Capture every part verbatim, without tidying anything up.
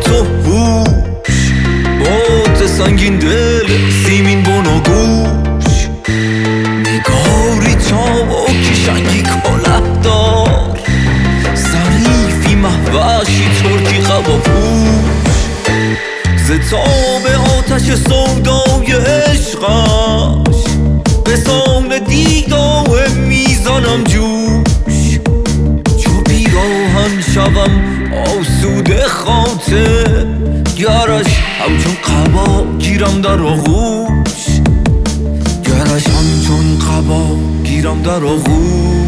تو هوش باد سنگین دل سیمین بناگوش نگاری چاواکی شنگی کله دار ظریفی محوشی ترکی قبا پوش زتاب آتش سودای عشقش به سان دیداه میزنم جوش چو پیراهن شوم آسوده خاطر گرش همچون قبا گیرم در آغوش گرش همچون قبا گیرم در آغوش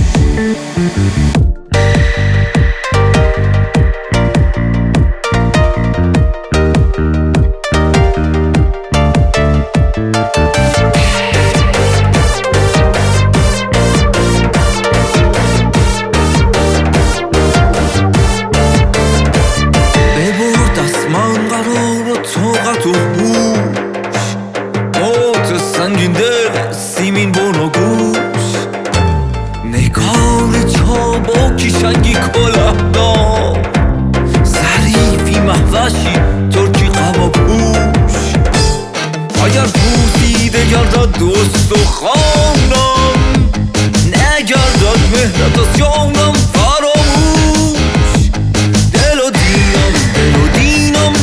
طاقت و هوش باد سنگین دل سیمین بناگوش نگار چاباکی شنگی کله دار ظریفی محوشی ترکی قبا پوش اگر پوسیده گردد دوست و خانم نگردد مهرت از جانم فراموش دل و دینم دل و دینم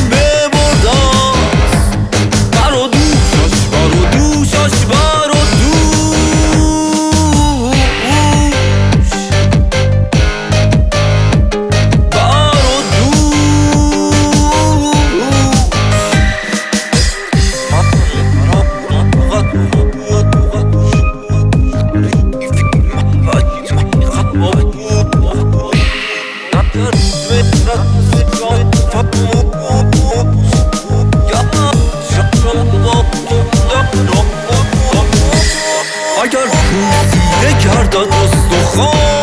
اگر پوسیده گردد استخوان